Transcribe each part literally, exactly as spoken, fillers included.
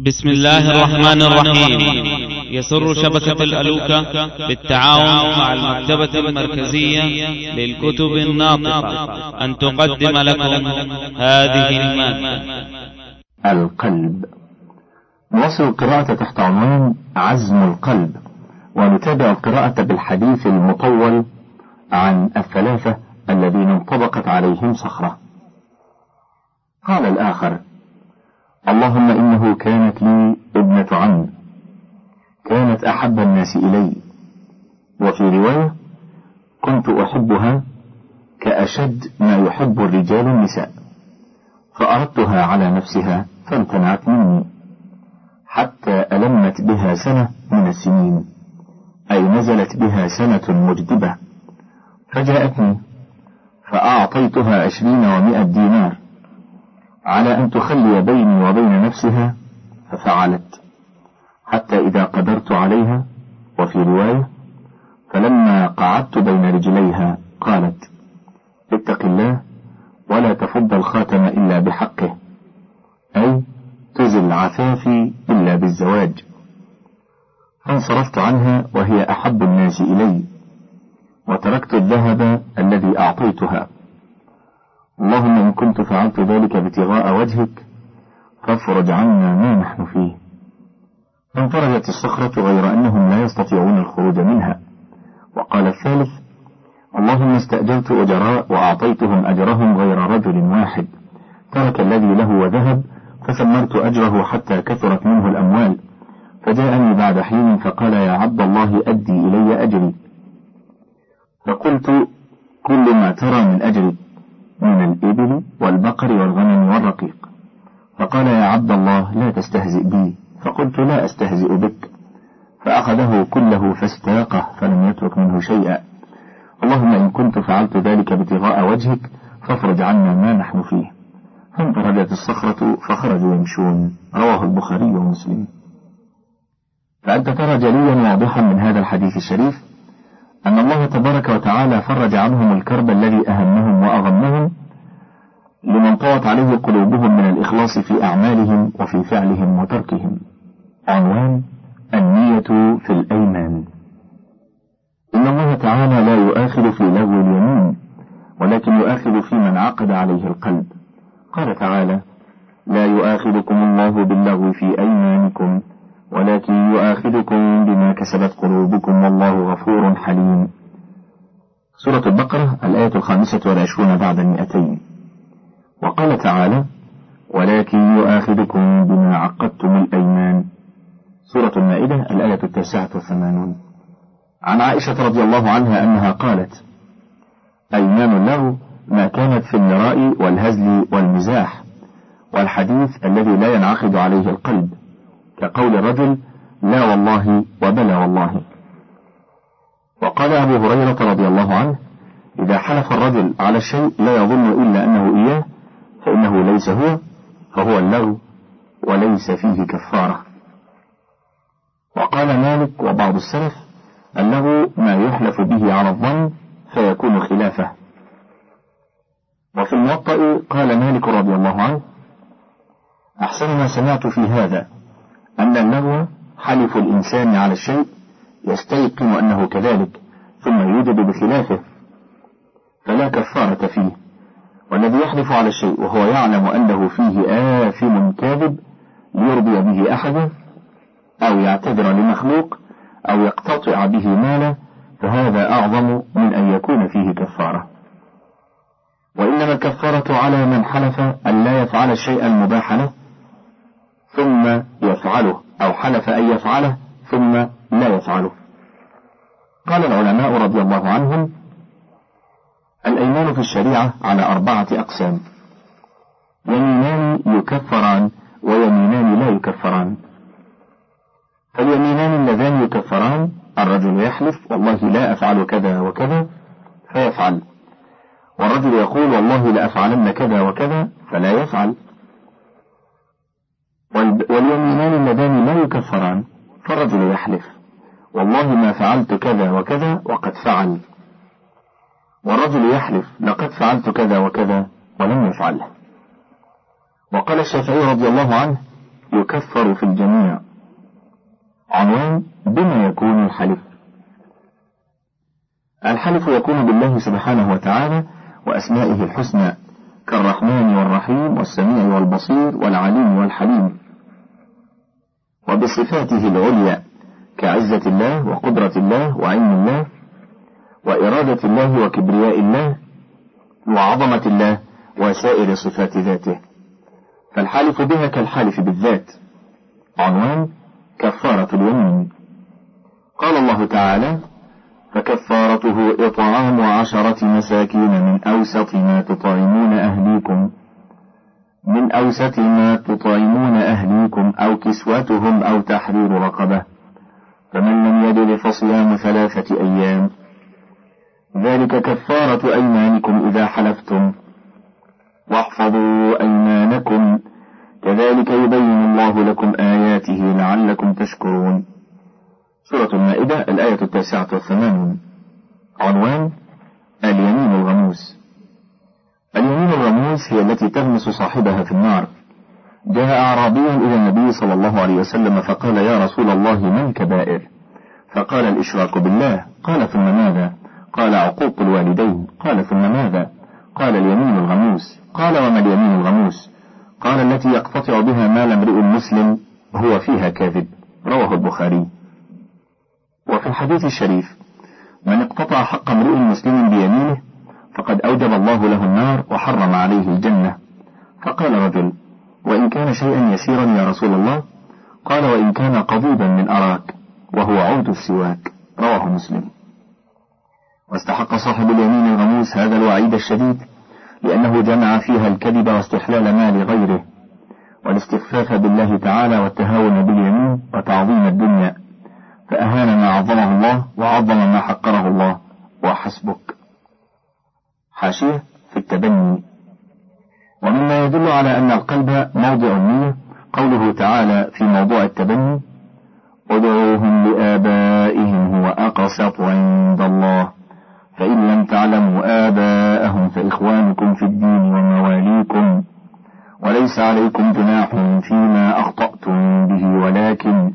بسم الله الرحمن الرحيم. يسر شبكة الألوكة بالتعاون مع المكتبة المركزية للكتب الناطقة أن تقدم لكم هذه المادة. القلب. نواصل القراءة تحت عنوان عزم القلب، ونتابع القراءة بالحديث المطول عن الثلاثة الذين انطبقت عليهم صخرة. قال الآخر: اللهم إنه كانت لي ابنة عم كانت أحب الناس إلي، وفي رواية كنت أحبها كأشد ما يحب الرجال النساء، فأردتها على نفسها فامتنعت مني حتى ألمت بها سنة من السنين، أي نزلت بها سنة مجدبة، فجاءتني فأعطيتها عشرين ومائة دينار على أن تخلي بيني وبين نفسها، ففعلت حتى إذا قدرت عليها، وفي رواية فلما قعدت بين رجليها قالت: اتق الله ولا تفض الخاتم إلا بحقه، أي تزل عفافي إلا بالزواج. فانصرفت عنها وهي أحب الناس إلي، وتركت الذهب الذي أعطيتها. اللهم إن كنت فعلت ذلك ابتغاء وجهك فافرج عنا ما نحن فيه. فانفرجت الصخرة غير أنهم لا يستطيعون الخروج منها. وقال الثالث: اللهم استأجرت أجراء وأعطيتهم أجرهم غير رجل واحد ترك الذي له وذهب، فثمرت أجره حتى كثرت منه الأموال، فجاءني بعد حين فقال: يا عبد الله أدي إلي أجري. فقلت: كل ما ترى من أجري من الإبل والبقر والغنم والرقيق. فقال: يا عبد الله لا تستهزئ بي. فقلت: لا أستهزئ بك. فأخذه كله فاستاقه فلم يترك منه شيئا. اللهم إن كنت فعلت ذلك ابتغاء وجهك فافرج عنا ما نحن فيه. فانفرجت الصخرة فخرجوا يمشون. رواه البخاري ومسلم. فأنت ترى جليا واضحا من هذا الحديث الشريف أن الله تبارك وتعالى فرج عنهم الكرب الذي أهمهم وأغمهم لمن طوت عليه قلوبهم من الإخلاص في أعمالهم وفي فعلهم وتركهم. عنوان: النية في الأيمان. إن الله تعالى لا يؤاخذ في لغو اليمين، ولكن يؤاخذ في من عقد عليه القلب. قال تعالى: لا يؤاخذكم الله باللغو في أيمانكم ولكن يؤاخذكم بما كسبت قلوبكم والله غفور حليم. سورة البقرة الآية الخامسة والعشرون بعد المئتين. وقال تعالى: ولكن يؤاخذكم بما عقدتم الأيمان. سورة المائدة الآية التاسعة والثمانون. عن عائشة رضي الله عنها أنها قالت: أيمان اللغو ما كانت في المراء والهزل والمزاح والحديث الذي لا ينعقد عليه القلب، كقول الرجل: لا والله وبلا والله. وقال أبو هريرة رضي الله عنه: إذا حلف الرجل على الشيء لا يظن إلا أنه إياه فإنه ليس هو، فهو اللغو وليس فيه كفارة. وقال مالك وبعض السلف: اللغو ما يحلف به على الظن فيكون خلافه. وفي الموطأ قال مالك رضي الله عنه: أحسن ما سمعت في هذا أن اللغو حلف الإنسان على الشيء يستيقن أنه كذلك ثم يوجد بخلافه فلا كفارة فيه، والذي يحلف على الشيء وهو يعلم أنه فيه آثم كاذب ليرضي به أحدا أو يعتذر لمخلوق أو يقتطع به مالا، فهذا أعظم من أن يكون فيه كفارة. وإنما الكفارة على من حلف أن لا يفعل الشيء المباح له ثم يفعله، أو حلف أن يفعله ثم لا يفعله. قال العلماء رضي الله عنهم: الأيمان في الشريعة على أربعة أقسام: يمينان يكفران ويمينان لا يكفران. فاليمينان اللذان يكفران: الرجل يحلف والله لا أفعل كذا وكذا فيفعل، والرجل يقول والله لا أفعلن كذا وكذا فلا يفعل. واليمينان اللذان لا يكفران: فالرجل يحلف والله ما فعلت كذا وكذا وقد فعل، والرجل يحلف لقد فعلت كذا وكذا ولم يفعله. وقال الشافعي رضي الله عنه: يكفر في الجميع. عنوان: بما يكون الحلف. الحلف يكون بالله سبحانه وتعالى وأسمائه الحسنى كالرحمن والرحيم والسميع والبصير والعليم والحليم، وبصفاته العليا كعزة الله وقدرة الله وعلم الله وإرادة الله وكبرياء الله وعظمة الله وسائر صفات ذاته، فالحالف بها كالحالف بالذات. عنوان: كفارة اليمين. قال الله تعالى: فكفارته إطعام عشرة مساكين من أوسط ما تطعمون أهليكم من أوسط ما تطعمون أهليكم أو كسوتهم أو تحرير رقبة، فمن لم يجد فصيام ثلاثة أيام، ذلك كفارة أيمانكم إذا حلفتم، واحفظوا أيمانكم، كذلك يبين الله لكم آياته لعلكم تشكرون. سورة المائدة الآية التاسعة والثمانون. عنوان: اليمين الغموس. اليمين الغموس هي التي تغمس صاحبها في النار. جاء أعرابي إلى النبي صلى الله عليه وسلم فقال: يا رسول الله، ما الكبائر؟ فقال: الإشراك بالله. قال: ثم ماذا؟ قال: عقوق الوالدين. قال: ثم ماذا؟ قال: اليمين الغموس. قال: وما اليمين الغموس؟ قال: التي يقتطع بها مال امرئ مسلم هو فيها كاذب. رواه البخاري. وفي الحديث الشريف: من اقتطع حق امرئ مسلم بيمينه فقد أوجب الله له النار وحرم عليه الجنة. فقال رجل: وإن كان شيئا يسيرا يا رسول الله؟ قال: وإن كان قضيبا من أراك، وهو عود السواك. رواه مسلم. واستحق صاحب اليمين الغموس هذا الوعيد الشديد لأنه جمع فيها الكذب واستحلال مال غيره والاستخفاف بالله تعالى والتهاون باليمين وتعظيم الدنيا، فأهان ما عظمه الله وعظم ما حقره الله. وحسبك. حاشية في التبني. ومما يدل على أن القلب موضع النية قوله تعالى في موضوع التبني: ادعوهم لآبائهم هو أقسط عند الله، فإن لم تعلموا آباءهم فإخوانكم في الدين ومواليكم، وليس عليكم جناح فيما أخطأتم به ولكن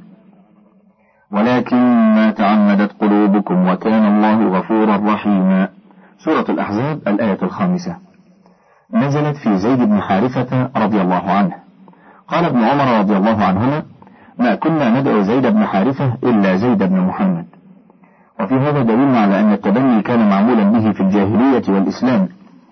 ولكن ما تعمدت قلوبكم وكان الله غفورا رحيما. سورة الأحزاب الآية الخامسة. نزلت في زيد بن حارثة رضي الله عنه. قال ابن عمر رضي الله عنهما: ما كنا ندعو زيد بن حارثة إلا زيد بن محمد. وفي هذا دليل على أن التبني كان معمولا به في الجاهلية والإسلام،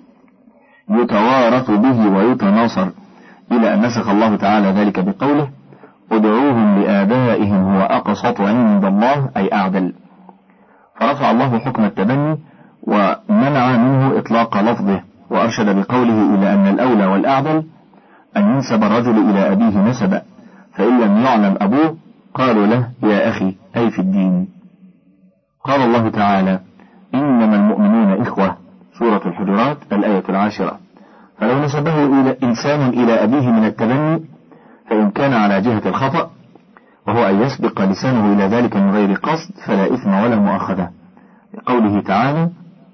يتوارث به ويتناصر، إلى أن نسخ الله تعالى ذلك بقوله: ادعوهم لآبائهم هو أقسط عند الله، أي أعدل. فرفع الله حكم التبني ومنع منه إطلاق لفظه، وأرشد بقوله إلى أن الأولى والأعدل أن ينسب الرجل إلى أبيه نسبا، فإن لم يعلم أبوه قالوا له يا أخي، أي في الدين. قال الله تعالى: إنما المؤمنون إخوة. سورة الحجرات الآية العاشرة. فلو نسبه إلى إنسان إلى أبيه من التبني، فإن كان على جهة الخطأ وهو أن يسبق لسانه إلى ذلك من غير قصد فلا إثم ولا مؤاخذة، لقوله تعالى: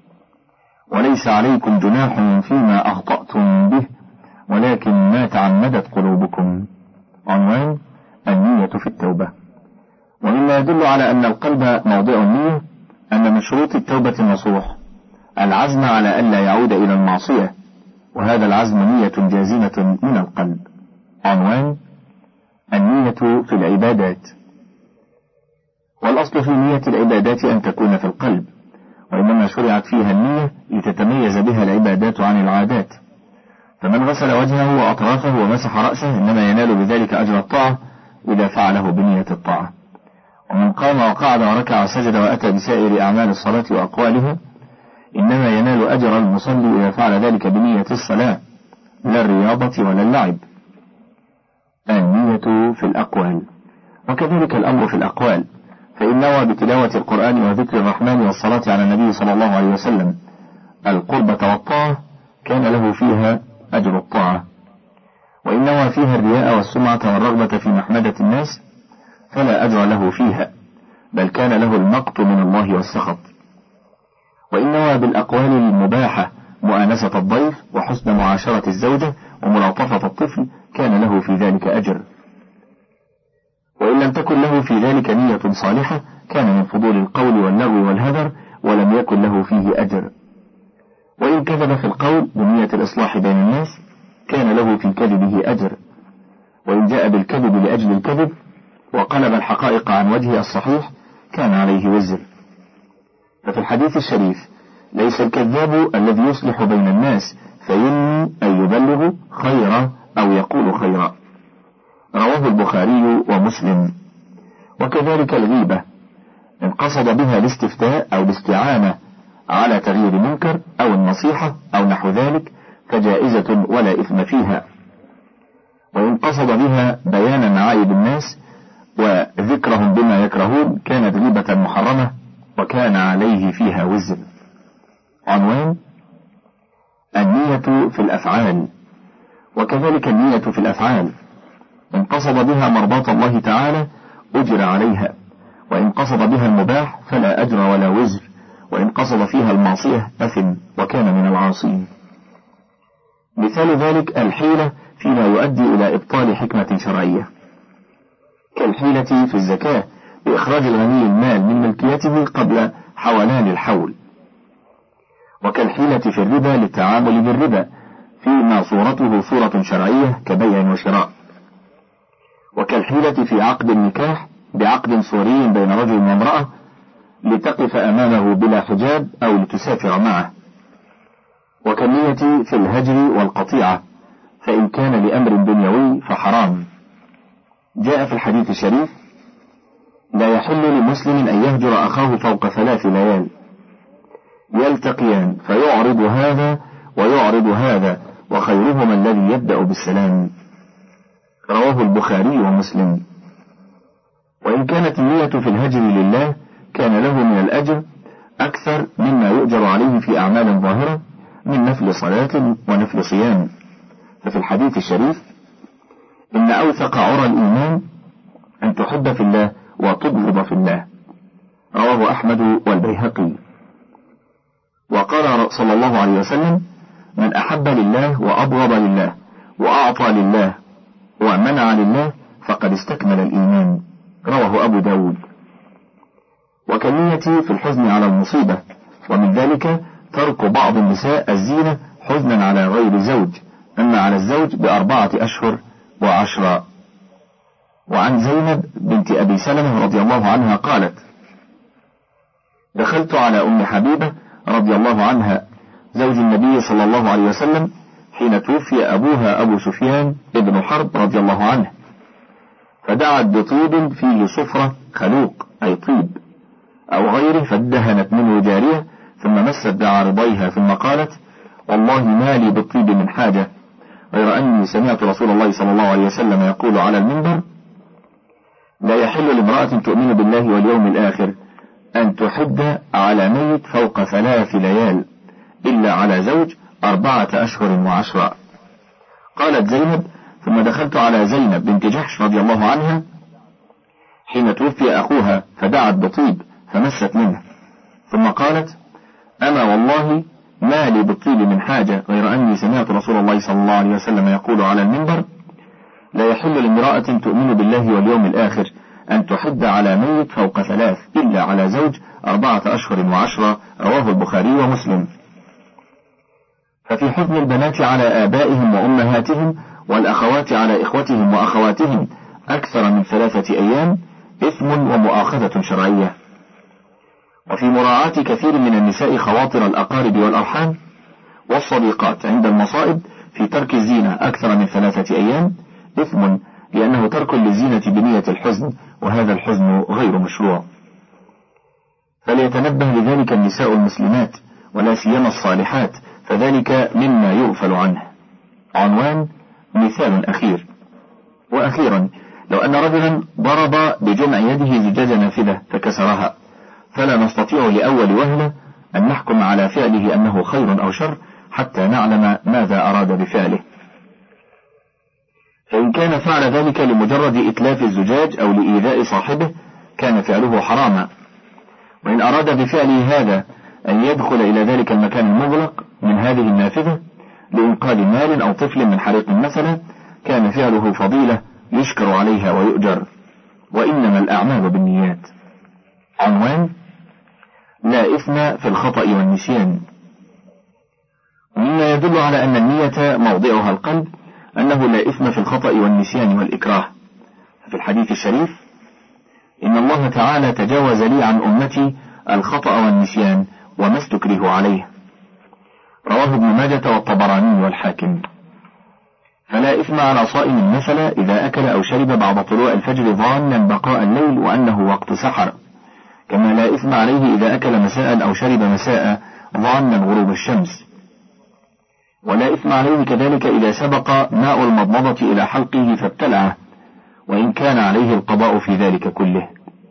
وليس عليكم جناح فيما أخطأتم به ولكن ما تعمدت قلوبكم. عنوان: النية في التوبة. ومما يدل على أن القلب موضع النية أن من شروط التوبة النصوح العزم على ألا يعود إلى المعصية، وهذا العزم نية جازمة من القلب. عنوان: النية في العبادات. والأصل في نية العبادات أن تكون في القلب، وإنما شرعت فيها النية لتتميز بها العبادات عن العادات. فمن غسل وجهه وأطرافه ومسح رأسه إنما ينال بذلك أجر الطاعة إذا فعله بنية الطاعة. ومن قام وقعد وركع وسجد وأتى بسائر أعمال الصلاة وأقوالها إنما ينال أجر المصلي إذا فعل ذلك بنية الصلاة، لا الرياضة ولا اللعب. النية في الأقوال. وكذلك الأمر في الأقوال، فإن نوى بتلاوة القرآن وذكر الرحمن والصلاة على النبي صلى الله عليه وسلم القربة والطاعة كان له فيها أجر الطاعة، وإن نوى فيها الرياء والسمعة والرغبة في محمدة الناس فلا أجر له فيها، بل كان له المقت من الله والسخط. وإن نوى بالأقوال المباحة مؤانسة الضيف وحسن معاشرة الزوجة وملاطفة الطفل كان له في ذلك أجر. وإن لم تكن له في ذلك نية صالحة كان من فضول القول واللغو والهدر ولم يكن له فيه أجر. وإن كذب في القول بنية الإصلاح بين الناس كان له في كذبه أجر. وإن جاء بالكذب لأجل الكذب وقلب الحقائق عن وجهها الصحيح كان عليه وزر. ففي الحديث الشريف: ليس الكذاب الذي يصلح بين الناس فينمي أن يبلغ خيرا أو يقول خيرا. رواه البخاري ومسلم. وكذلك الغيبة إن قصد بها الاستفتاء أو الاستعانة على تغيير منكر أو النصيحة أو نحو ذلك فجائزة ولا إثم فيها. وإن قصد بها بيان معايب الناس وذكرهم بما يكرهون كانت غيبة محرمة وكان عليه فيها وزر. عنوان: النية في الأفعال. وكذلك النية في الأفعال إن قصد بها مرضاة الله تعالى أجر عليها، وإن قصد بها المباح فلا أجر ولا وزر، وإن قصد فيها المعصية أثم وكان من العاصين. مثال ذلك الحيلة فيما يؤدي إلى إبطال حكمة شرعية، كالحيلة في الزكاة بإخراج الغني المال من ملكيته قبل حولان الحول، وكالحيلة في الربا للتعامل بالربا فيما صورته صورة شرعية كبيع وشراء، وكالحيلة في عقد النكاح بعقد صوري بين رجل وامرأة لتقف أمامه بلا حجاب أو لتسافر معه، وكالنية في الهجر والقطيعة فإن كان لأمر دنيوي فحرام. جاء في الحديث الشريف: لا يحل لمسلم أن يهجر أخاه فوق ثلاث ليال يلتقيان فيعرض هذا ويعرض هذا وخيرهما الذي يبدأ بالسلام. رواه البخاري ومسلم. وإن كانت النية في الهجر لله كان له من الأجر أكثر مما يؤجر عليه في أعمال ظاهرة من نفل صلاة ونفل صيام. ففي الحديث الشريف: إن أوثق عرى الإيمان أن تحب في الله وتبغض في الله. رواه أحمد والبيهقي. وقال صلى الله عليه وسلم: من أحب لله وأبغض لله وأعطى لله ومنع لله فقد استكمل الإيمان. رواه أبو داود. وكالنية في الحزن على المصيبة، ومن ذلك ترك بعض النساء الزينة حزنا على غير زوج، أما على الزوج بأربعة أشهر وعشرة. وعن زينب بنت أبي سلمة رضي الله عنها قالت: دخلت على أم حبيبة رضي الله عنها زوج النبي صلى الله عليه وسلم حين توفي أبوها أبو سفيان ابن حرب رضي الله عنه، فدعت بطيب فيه صفرة خلوق أي طيب أو غيره، فادهنت منه جارية ثم مست بعارضيها ثم قالت: والله ما لي بالطيب من حاجة غير أني سمعت رسول الله صلى الله عليه وسلم يقول على المنبر: لا يحل لامرأة تؤمن بالله واليوم الآخر أن تحد على ميت فوق ثلاث ليال إلا على زوج أربعة أشهر وعشرة. قالت زينب: ثم دخلت على زينب بنت جحش رضي الله عنها حين توفي أخوها فدعت بطيب فمست منه، ثم قالت: أما والله ما لي بالطيب من حاجة غير أني سمعت رسول الله صلى الله عليه وسلم يقول على المنبر: لا يحل لامرأة تؤمن بالله واليوم الآخر أن تحد على ميت فوق ثلاث إلا على زوج أربعة أشهر وعشرة. رواه البخاري ومسلم. ففي حزن البنات على آبائهم وأمهاتهم والأخوات على إخوتهم وأخواتهم أكثر من ثلاثة أيام إثم ومؤاخذة شرعية. وفي مراعاة كثير من النساء خواطر الأقارب والأرحام والصديقات عند المصائب في ترك الزينة أكثر من ثلاثة أيام إثم، لأنه ترك للزينة بنية الحزن، وهذا الحزن غير مشروع. فليتنبه لذلك النساء المسلمات ولا سيما الصالحات، فذلك مما يغفل عنه. عنوان: مثال أخير. وأخيرا، لو أن رجلا ضرب بجمع يده زجاج نافذة فكسرها، فلا نستطيع لأول وهلة أن نحكم على فعله أنه خير أو شر حتى نعلم ماذا أراد بفعله. فإن كان فعل ذلك لمجرد إتلاف الزجاج أو لإيذاء صاحبه كان فعله حراما، وإن أراد بفعله هذا أن يدخل إلى ذلك المكان المغلق من هذه النافذة لإنقاذ مال أو طفل من حريق مثلا كان فعله فضيلة يشكر عليها ويؤجر. وإنما الأعمال بالنيات. عنوان: لا إثم في الخطأ والنسيان. ومما يدل على أن النية موضعها القلب أنه لا إثم في الخطأ والنسيان والإكراه. في الحديث الشريف: إن الله تعالى تجاوز لي عن أمتي الخطأ والنسيان وما استكره عليه. رواه ابن ماجة والطبراني والحاكم. فلا إثم على صائم مثلا إذا أكل أو شرب بعد طلوع الفجر ظانا بقاء الليل وأنه وقت سحر، كما لا إثم عليه إذا أكل مساء أو شرب مساء ظانا غروب الشمس. ولا إثم عليه كذلك إذا سبق ماء المضمضة إلى حلقه فابتلعه، وإن كان عليه القضاء في ذلك كله.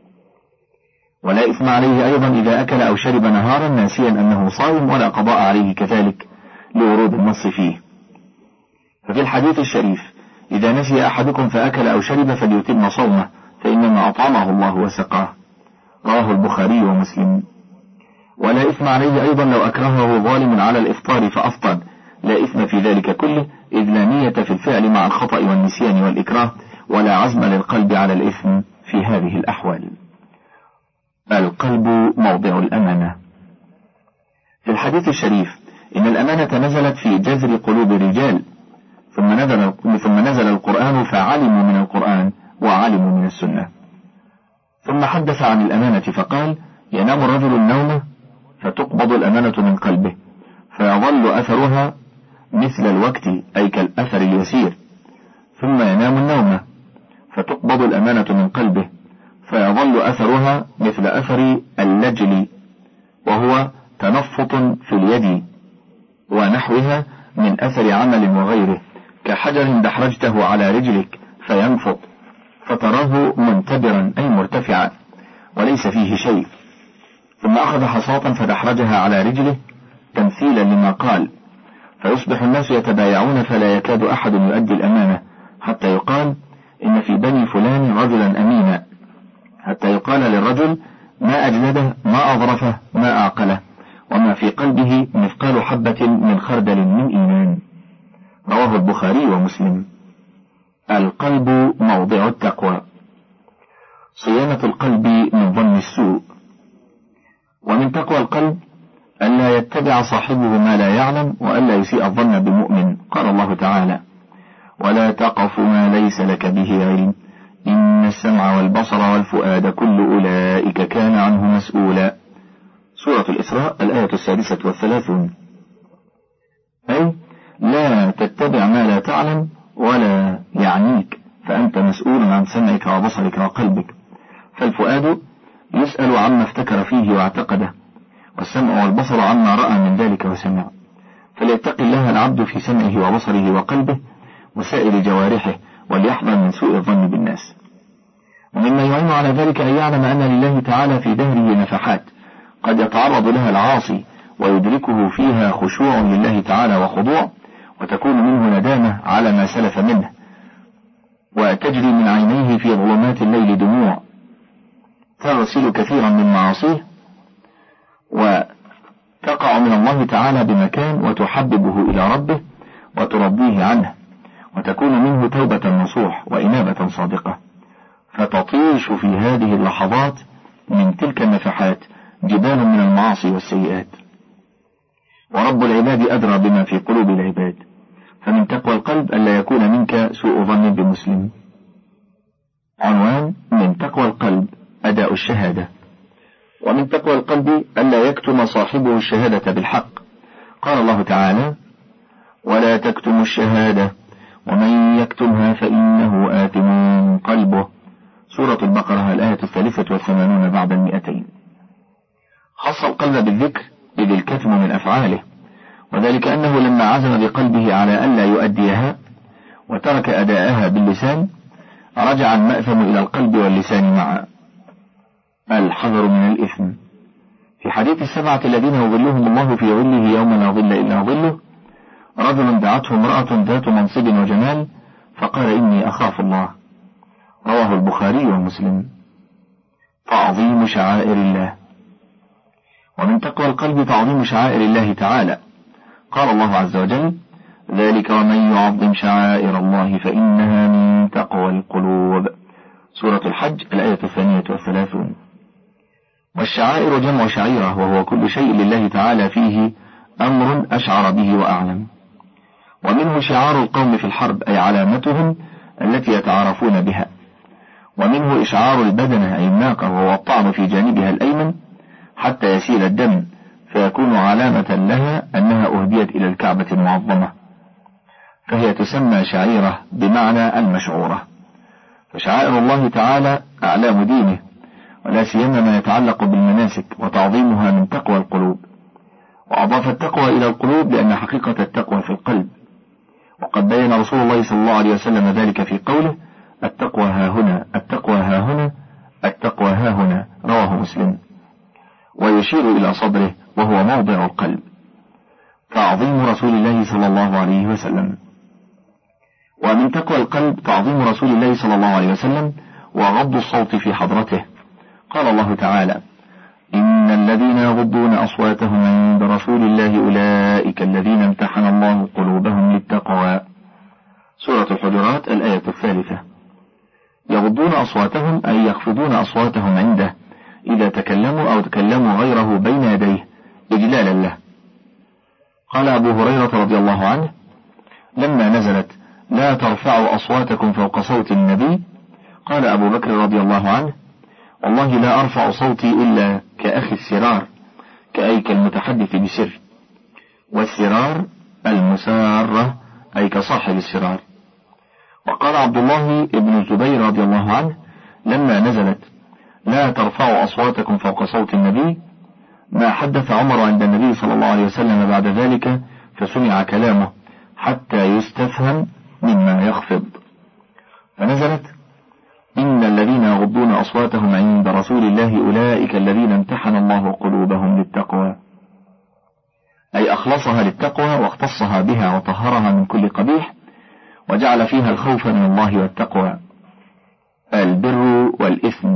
ولا إثم عليه أيضا إذا أكل أو شرب نهارا ناسيا أنه صائم، ولا قضاء عليه كذلك لورود النص فيه. ففي الحديث الشريف: إذا نسي أحدكم فأكل أو شرب فليتم صومه فإنما أطعمه الله وسقاه. رواه البخاري ومسلم. ولا إثم عليه أيضا لو أكرهه ظالم على الإفطار فأفطر، لا إثم في ذلك كله، إذ لا نية في الفعل مع الخطأ والنسيان والإكراه، ولا عزم للقلب على الإثم في هذه الأحوال. القلب موضع الأمانة. في الحديث الشريف: إن الأمانة نزلت في جذر قلوب الرجال، ثم نزل, ثم نزل القرآن فعلموا من القرآن وعلموا من السنة. ثم حدث عن الأمانة فقال: ينام الرجل النوم فتقبض الأمانة من قلبه فيظل أثرها مثل الوقت، أي كالأثر اليسير، ثم ينام النوم فتقبض الأمانة من قلبه فيظل أثرها مثل أثر اللجل، وهو تنفط في اليد ونحوها من أثر عمل وغيره، كحجر دحرجته على رجلك فينفط فتراه منتبرا أي مرتفعا وليس فيه شيء، ثم أخذ حصاة فدحرجها على رجله تمثيلا لما قال، فيصبح الناس يتبايعون فلا يكاد أحد يؤدي الأمانة، حتى يقال: إن في بني فلان رجلا أمينا، حتى يقال للرجل: ما أجلده، ما أظرفه، ما أعقله، وما في قلبه مثقال حبة من خردل من إيمان. رواه البخاري ومسلم. القلب موضع التقوى. صيانة القلب من ظن السوء. ومن تقوى القلب ألا يتبع صاحبه ما لا يعلم، وألا يسيء الظن بمؤمن. قال الله تعالى: ولا تقف ما ليس لك به علم إن السمع والبصر والفؤاد كل أولئك كان عنه مسؤولا. سورة الإسراء الآية السادسة والثلاثون. أي لا تتبع ما لا تعلم ولا يعنيك، فأنت مسؤول عن سمعك وبصرك وقلبك. فالفؤاد يسأل عما افتكر فيه واعتقده، والسمع والبصر عما رأى من ذلك وسمع. فليتقي الله العبد في سمعه وبصره وقلبه وسائر جوارحه، وليحذر من سوء الظن بالناس. ومما يعين على ذلك أن يعلم أن لله تعالى في دهره نفحات قد يتعرض لها العاصي ويدركه فيها خشوع لله تعالى وخضوع، وتكون منه ندامة على ما سلف منه، وتجري من عينيه في ظلمات الليل دموع تغسل كثيرا من معاصيه، وتقع من الله تعالى بمكان وتحببه إلى ربه وترضيه عنه، وتكون منه توبة نصوح وإنابة صادقة، فتطيش في هذه اللحظات من تلك النفحات جبال من المعاصي والسيئات. ورب العباد أدرى بما في قلوب العباد. فمن تقوى القلب ألا يكون منك سوء ظن بمسلم. عنوان: من تقوى القلب أداء الشهادة. ومن تقوى القلب ألا يكتم صاحبه الشهادة بالحق. قال الله تعالى: ولا تكتموا الشهادة ومن يكتمها فإنه آثم قلبه. سورة البقرة الآية الثالثة والثمانون بعد المئتين. خص القلب بالذكر إذ الكتم من أفعاله، وذلك أنه لما عزم بقلبه على ألا يؤديها وترك أداءها باللسان رجع المأثم إلى القلب واللسان معا. الحذر من الإثم. في حديث السبعة الذين يظلهم الله في ظله يوم لا ظل إلا ظله، رجل دعته امرأة ذات منصب وجمال فقال: إني أخاف الله. رواه البخاري ومسلم. تعظيم شعائر الله. ومن تقوى القلب تعظيم شعائر الله تعالى. قال الله عز وجل: ذلك ومن يعظم شعائر الله فإنها من تقوى القلوب. سورة الحج الآية الثانية والثلاثون. والشعائر جمع شعيرة، وهو كل شيء لله تعالى فيه أمر أشعر به وأعلم. ومنه شعار القوم في الحرب، أي علامتهم التي يتعارفون بها. ومنه إشعار البدنة، أي الناقة، وهو الطعن في جانبها الأيمن حتى يسيل الدم، فيكون علامة لها أنها أهديت إلى الكعبة المعظمة، فهي تسمى شعيرة بمعنى المشعورة. فشعائر الله تعالى أعلام دينه، ولا سيما ما يتعلق بالمناسك، وتعظيمها من تقوى القلوب. وأضاف التقوى إلى القلوب لأن حقيقة التقوى في القلب، وقد بين رسول الله صلى الله عليه وسلم ذلك في قوله: التقوى ها هنا، التقوى ها هنا، التقوى ها هنا، رواه مسلم. ويشير إلى صدره وهو موضع القلب. تعظيم رسول الله صلى الله عليه وسلم. ومن تقوى القلب تعظيم رسول الله صلى الله عليه وسلم وغض الصوت في حضرته. قال الله تعالى: إن الذين يغضون أصواتهم عند رسول الله أولئك الذين امتحن الله قلوبهم للتقوى. سورة الحجرات الآية الثالثة. يغضون أصواتهم أي يخفضون أصواتهم عنده إذا تكلموا أو تكلموا غيره بين يديه إجلالا له. قال أبو هريرة رضي الله عنه: لما نزلت لا ترفعوا أصواتكم فوق صوت النبي، قال أبو بكر رضي الله عنه: والله لا أرفع صوتي إلا كأخي السرار، كأي كالمتحدث بسر. والسرار المسارة، أي كصاحب السرار. وقال عبد الله بن الزبير رضي الله عنه: لما نزلت لا ترفعوا أصواتكم فوق صوت النبي، ما حدث عمر عند النبي صلى الله عليه وسلم بعد ذلك فسمع كلامه حتى يستفهم مما يخفض، فنزلت: إن الذين يغضون أصواتهم عند رسول الله أولئك الذين امتحن الله قلوبهم للتقوى، أي أخلصها للتقوى واختصها بها وطهرها من كل قبيح، وجعل فيها الخوف من الله والتقوى، البر والإثم.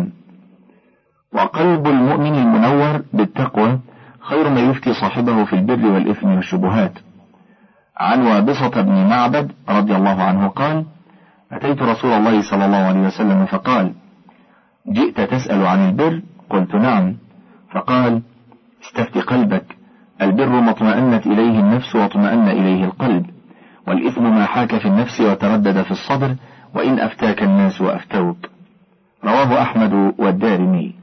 وقلب المؤمن المنور بالتقوى خير ما يفتي صاحبه في البر والإثم والشبهات. عن وابصة بن معبد رضي الله عنه قال: أتيت رسول الله صلى الله عليه وسلم فقال: جئت تسأل عن البر؟ قلت: نعم. فقال: استفت قلبك، البر ما اطمأنت إليه النفس واطمأن إليه القلب، والإثم ما حاك في النفس وتردد في الصدر، وإن أفتاك الناس وأفتوك. رواه أحمد والدارمي.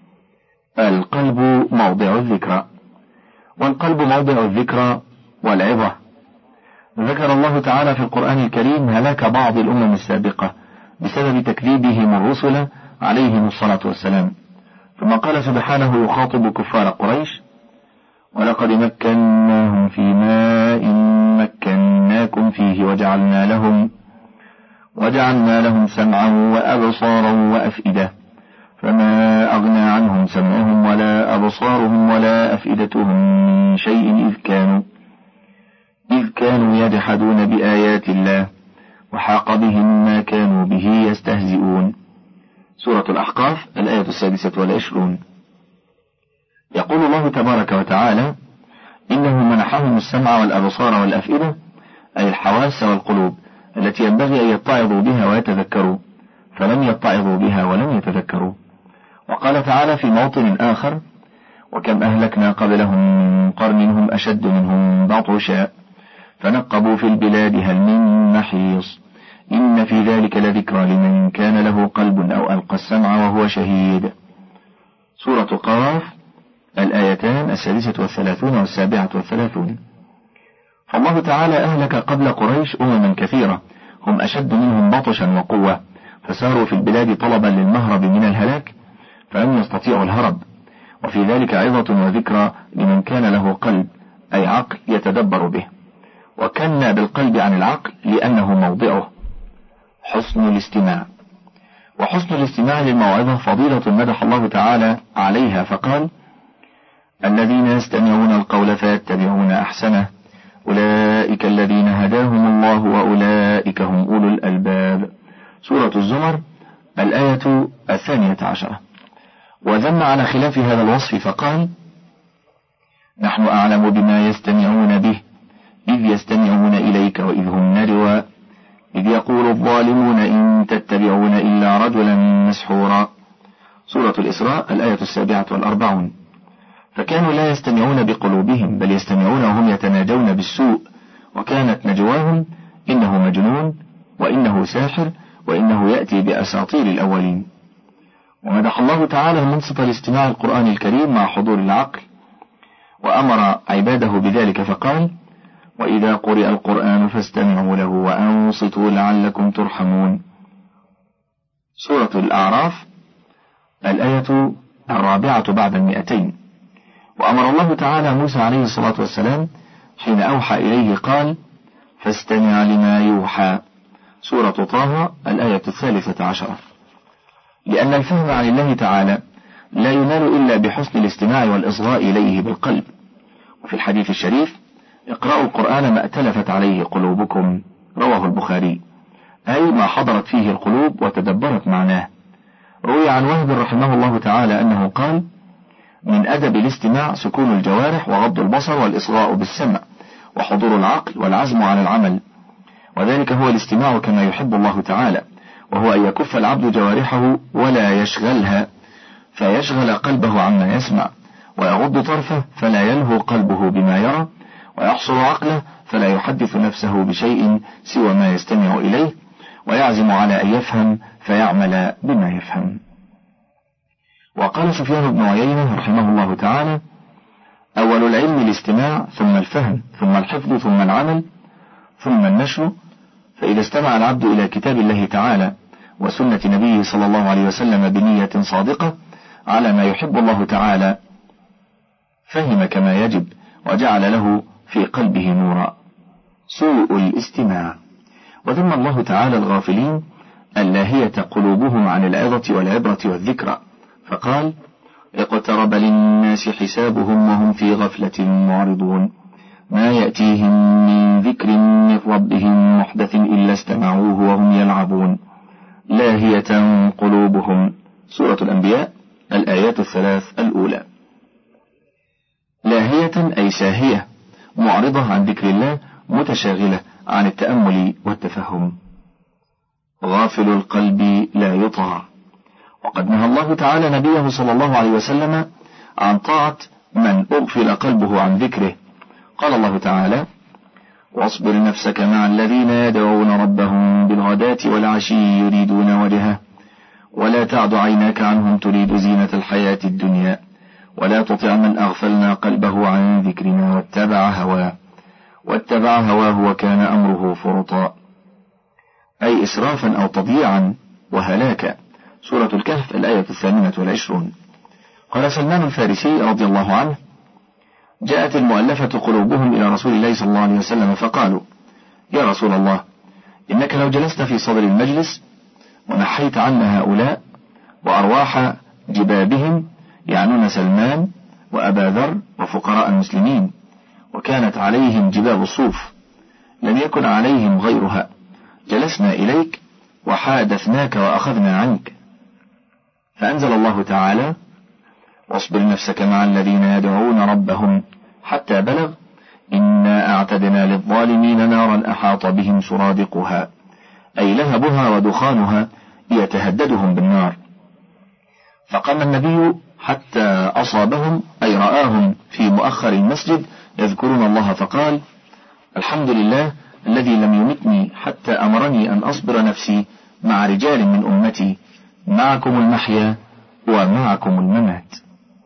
القلب موضع الذكرى، والقلب موضع الذكرى والعظة. ذكر الله تعالى في القرآن الكريم هلاك بعض الأمم السابقة بسبب تكذيبهم الرسل عليهم الصلاة والسلام، ثم قال سبحانه يخاطب كفار قريش: ولقد مكناهم في ماء مكناكم فيه وجعلنا لهم وجعلنا لهم سمعا وأبصارا وأفئدة، فما أغنى عنهم سمعهم ولا أبصارهم ولا أفئدتهم من شيء إذ كانوا إذ كانوا يجحدون بآيات الله وحاق بهم ما كانوا به يستهزئون. سورة الأحقاف الآية السادسة والعشرون. يقول الله تبارك وتعالى: إنه منحهم السمع والأبصار والأفئدة، أي الحواس والقلوب التي ينبغي أن يتعظوا بها ويتذكروا، فلم يتعظوا بها ولم يتذكروا. وقال تعالى في موطن آخر: وكم أهلكنا قبلهم من قرن هم أشد منهم بطشا فنقبوا في البلاد هل من محيص إن في ذلك لذكرى لمن كان له قلب أو ألقى السمع وهو شهيد. سورة قاف الآيتان السادسة والثلاثون والسابعة والثلاثون. فالله تعالى أهلك قبل قريش أمما كثيرة هم أشد منهم بطشا وقوة، فساروا في البلاد طلبا للمهرب من الهلاك فلم يستطيعوا الهرب. وفي ذلك عظة وذكرى لمن كان له قلب، أي عقل يتدبر به. وكنا بالقلب عن العقل لأنه موضعه. حسن الاستماع. وحسن الاستماع للموعظة فضيلة مدح الله تعالى عليها فقال: الذين يستمعون القول فيتبعون أحسنه أولئك الذين هداهم الله وأولئك هم أولو الألباب. سورة الزمر الآية الثانية عشرة. وذم على خلاف هذا الوصف فقال: نحن أعلم بما يستمعون به إذ يستمعون إليك وإذ هم نجوى إذ يقول الظالمون إن تتبعون إلا رجلا مسحورا. سورة الإسراء الآية السابعة والأربعون. فكانوا لا يستمعون بقلوبهم بل يستمعون وهم يتناجون بالسوء، وكانت نجواهم إنه مجنون وإنه ساحر وإنه يأتي بأساطير الأولين. ومدح الله تعالى المنصت لاستماع القرآن الكريم مع حضور العقل، وأمر عباده بذلك فقال: وإذا قرئ القرآن فاستمعوا له وأنصتوا لعلكم ترحمون. سورة الأعراف الآية الرابعة بعد المئتين. وأمر الله تعالى موسى عليه الصلاة والسلام حين أوحى إليه قال: فاستمع لما يوحى. سورة طه الآية الثالثة عشرة. لأن الفهم عن الله تعالى لا ينال إلا بحسن الاستماع والإصغاء إليه بالقلب. وفي الحديث الشريف: اقرأوا القرآن ما ائتلفت عليه قلوبكم، رواه البخاري، أي ما حضرت فيه القلوب وتدبرت معناه. روي عن وهب رحمه الله تعالى أنه قال: من أدب الاستماع سكون الجوارح وغض البصر والإصغاء بالسمع وحضور العقل والعزم على العمل، وذلك هو الاستماع كما يحب الله تعالى، وهو أن يكف العبد جوارحه ولا يشغلها فيشغل قلبه عما يسمع، ويغض طرفه فلا يلهو قلبه بما يرى، ويحصر عقله فلا يحدث نفسه بشيء سوى ما يستمع إليه، ويعزم على أن يفهم فيعمل بما يفهم. وقال سفيان بن عيينة رحمه الله تعالى: أول العلم الاستماع، ثم الفهم، ثم الحفظ، ثم العمل، ثم النشر. فإذا استمع العبد إلى كتاب الله تعالى وسنة نبيه صلى الله عليه وسلم بنية صادقة على ما يحب الله تعالى فهم كما يجب وجعل له في قلبه نورا. سوء الاستماع. وذم الله تعالى الغافلين اللاهية قلوبهم عن العظة والعبرة والذكرى، فقال: اقترب للناس حسابهم وهم في غفلة معرضون، ما يأتيهم من ذكر من ربهم محدث إلا استمعوه وهم يلعبون، لاهية قلوبهم. سورة الأنبياء الآيات الثلاث الأولى. لاهية أي ساهية، معرضة عن ذكر الله، متشاغلة عن التأمل والتفهم. غافل القلب لا يطاع. وقد نهى الله تعالى نبيه صلى الله عليه وسلم عن طاعة من أغفل قلبه عن ذكره. قال الله تعالى: واصبر نفسك مع الذين يدعون ربهم بالغداة والعشي يريدون وجهه ولا تعد عيناك عنهم تريد زينة الحياة الدنيا ولا تطع من أغفلنا قلبه عن ذكرنا واتبع هواه واتبع هواه وكان أمره فرطا، أي إسرافا أو تضييعا وهلاكا. سورة الكهف الآية الثامنة والعشرون. قال سلمان الفارسي رضي الله عنه: جاءت المؤلفة قلوبهم إلى رسول الله صلى الله عليه وسلم فقالوا: يا رسول الله، إنك لو جلست في صدر المجلس ونحيت عنا هؤلاء وأرواح جبابهم، يعنون سلمان وأبا ذر وفقراء المسلمين، وكانت عليهم جباب الصوف لم يكن عليهم غيرها، جلسنا إليك وحادثناك وأخذنا عنك. فأنزل الله تعالى: واصبر نفسك مع الذين يدعون ربهم حتى بلغ إنا أعتدنا للظالمين نارا أحاط بهم سرادقها، أي لهبها ودخانها يتهددهم بالنار. فقام النبي حتى أصابهم، أي رآهم في مؤخر المسجد يذكرون الله، فقال: الحمد لله الذي لم يمتني حتى أمرني أن أصبر نفسي مع رجال من أمتي، معكم المحيا ومعكم الممات.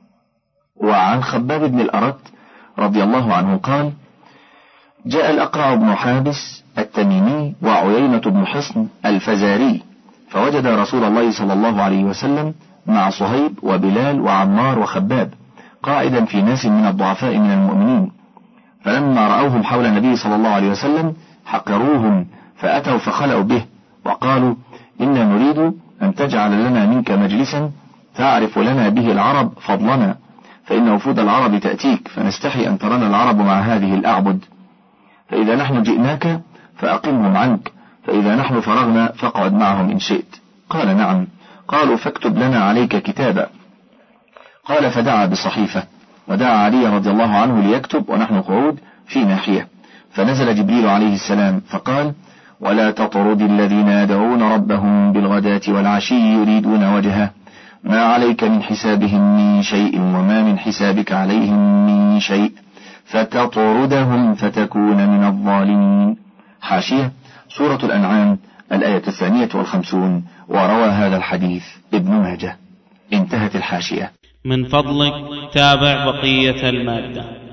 وعن خباب بن الأرت رضي الله عنه قال: جاء الأقرع بن حابس التميمي وعيينة بن حصن الفزاري فوجد رسول الله صلى الله عليه وسلم مع صهيب وبلال وعمار وخباب قاعدا في ناس من الضعفاء من المؤمنين، فلما رأوهم حول النبي صلى الله عليه وسلم حقروهم فأتوا فخلوا به وقالوا: إنا نريد أن تجعل لنا منك مجلسا تعرف لنا به العرب فضلنا، فإن وفود العرب تأتيك فنستحي أن ترانا العرب مع هذه الأعبد، فإذا نحن جئناك فأقمهم عنك، فإذا نحن فرغنا فاقعد معهم إن شئت. قال: نعم. قالوا: فاكتب لنا عليك كتابا. قال: فدعا بصحيفة ودعا علي رضي الله عنه ليكتب ونحن قعود في ناحية، فنزل جبريل عليه السلام فقال: ولا تطرد الذين يدعون ربهم بالغداة والعشي يريدون وجهه ما عليك من حسابهم من شيء وما من حسابك عليهم من شيء فتطردهم فتكون من الظالمين. حاشية: سورة الأنعام الآية الثانية والخمسون. وروى هذا الحديث ابن ماجه. انتهت الحاشية. من فضلك تابع بقية المادة.